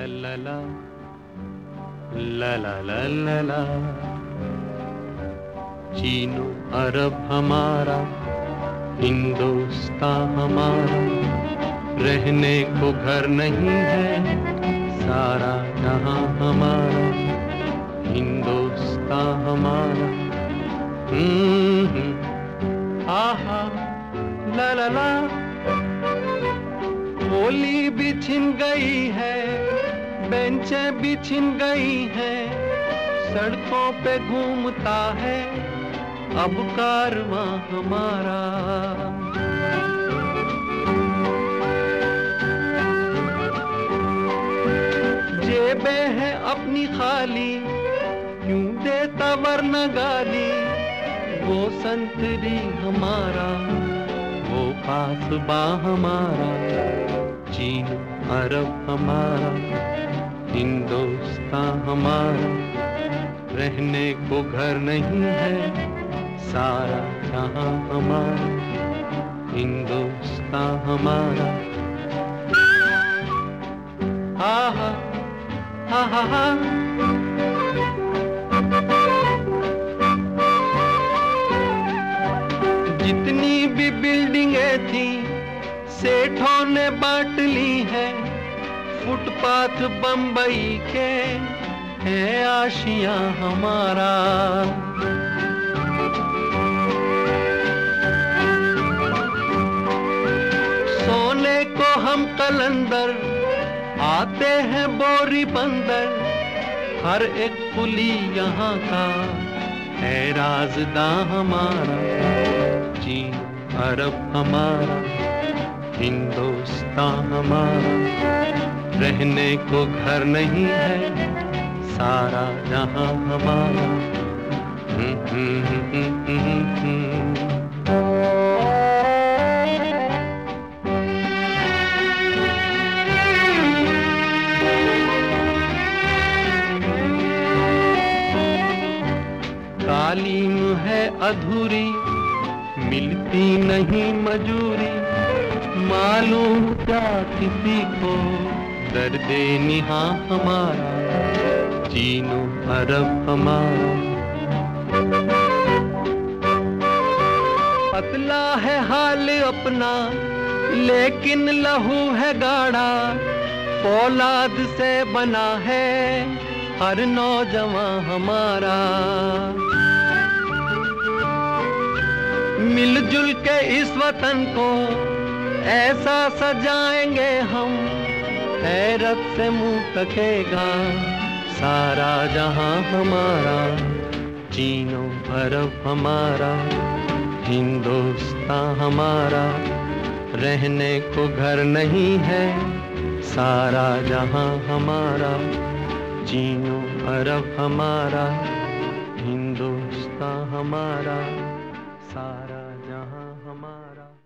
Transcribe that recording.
ला ला ला ला ला ला ला ला। Chino अरब हमारा, हिंदुस्तान हमारा, रहने को घर नहीं है, सारा जहां हमारा, हिंदुस्तान हमारा। आहा ला ला ला। होली भी छिन गई है, बेंचें भी छिन गई हैं, सड़कों पे घूमता है अब कारवां हमारा। जेबें हैं अपनी खाली, क्यों देता वरना गाली, वो संतरी हमारा, वो कासबा हमारा, चीन अरब हमारा, हिंदुस्तान हमारा, रहने को घर नहीं है, सारा जहां हमारा, हिंदुस्तान हमारा। हा हा हा हा हा। जितनी भी बिल्डिंगें थी सेठों ने बांट ली है, फुटपाथ बंबई के है आशियां हमारा। सोने को हम कलंदर, आते हैं बोरी बंदर, हर एक कुली यहाँ का है राज़दां हमारा। चीन अरब हमारा, हिंदुस्तान हमारा, रहने को घर नहीं है, सारा जहां हमारा। तालीम है अधूरी, मिलती नहीं मजूरी, मालूम क्या किसी को दर्दे निहा हमारा, चीनो अरब हमारा। पतला है हाल अपना लेकिन लहू है गाढ़ा, फौलाद से बना है हर नौजवान हमारा। मिलजुल के इस वतन को ऐसा सजाएंगे हम, हैरत से मुंह तकेगा सारा जहां हमारा, चीनो अरब हमारा, हिंदुस्तान हमारा, रहने को घर नहीं है, सारा जहां हमारा, चीनो अरब हमारा, हिंदुस्तान हमारा, सारा जहां हमारा।